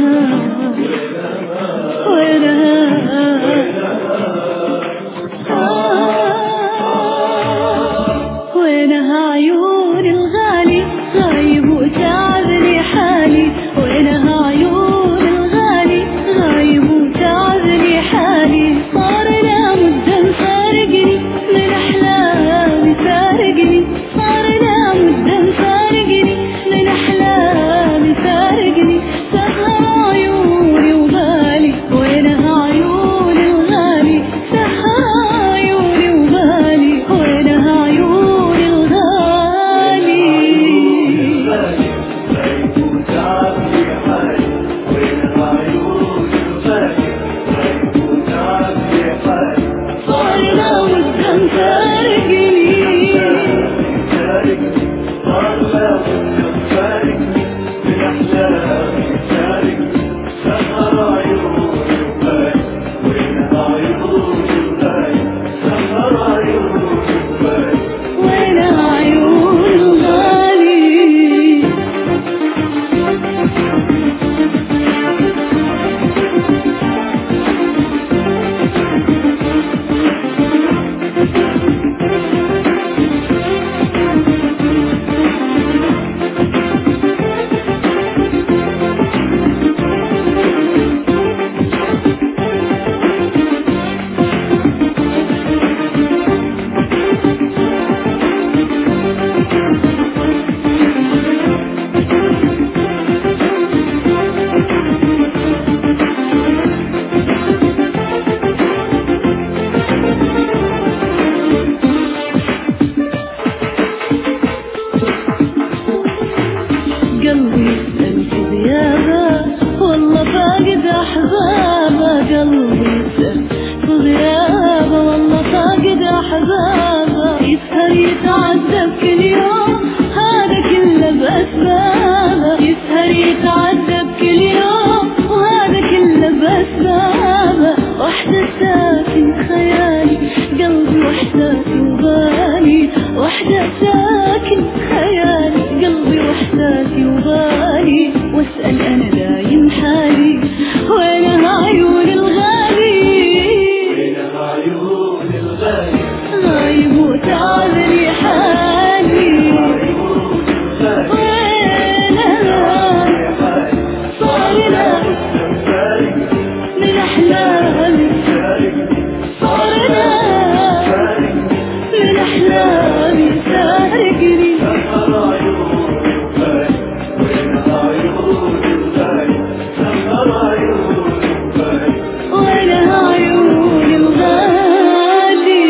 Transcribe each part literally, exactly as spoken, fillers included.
وينها عيون الغالي غايب وتعبني حالي، وينها عيون الغالي غايب وتعبني حالي. صار لا مدة مفارقني من أحلامي فارقني، صار لا مدة مفارقني من أحلامي فارقني. سهر عيوني وبالي وينها عيون الغالي، سهر عيوني وبالي وينها عيون الغالي. صار لا مدة مفارقني وينها عيون الغالي. قلبي أنت غيابه والله فاقد أحبابه، قلبي أنت غيابه والله فاقد أحبابه. يسهر يتعذب كل يوم هذا كله بأسبابه، يسهر يتعذب كل يوم وهذا كله بأسبابه. وحدة ساكن خيالي قلبي وحداتي وبالي، وحدة ساكن خيالي قلبي وحداتي وبالي. واسأل أنا دايم حالي وينها عيون الغالي، وينها عيون الغالي غايب وتعبني حالي. وينها صار لا من أحلامي، صار لا من أحلامي فارقني. وينها عيون الغالي.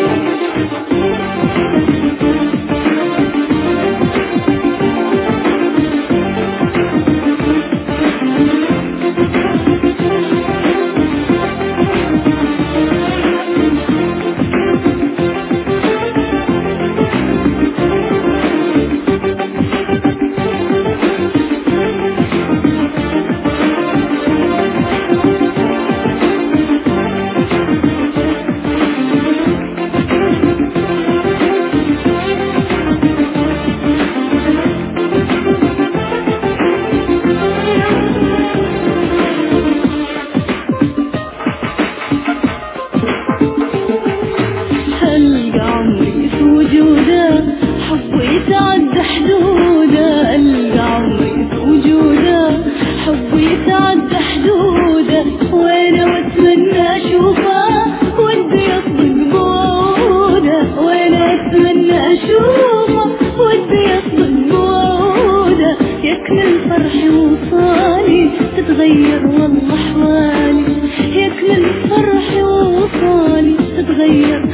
ألقى عمري في وجوده حبه يتعدى حدوده، ألقى عمري في وجوده حبه يتعدى حدوده. وأنا وأتمنى أشوفه ودي يصدق بوعوده، وأنا أتمنى أشوفه ودي يصدق بوعوده. يكمل فرحي وصالي تتغير والله أحوالي، يكمل فرحي وصالي تتغير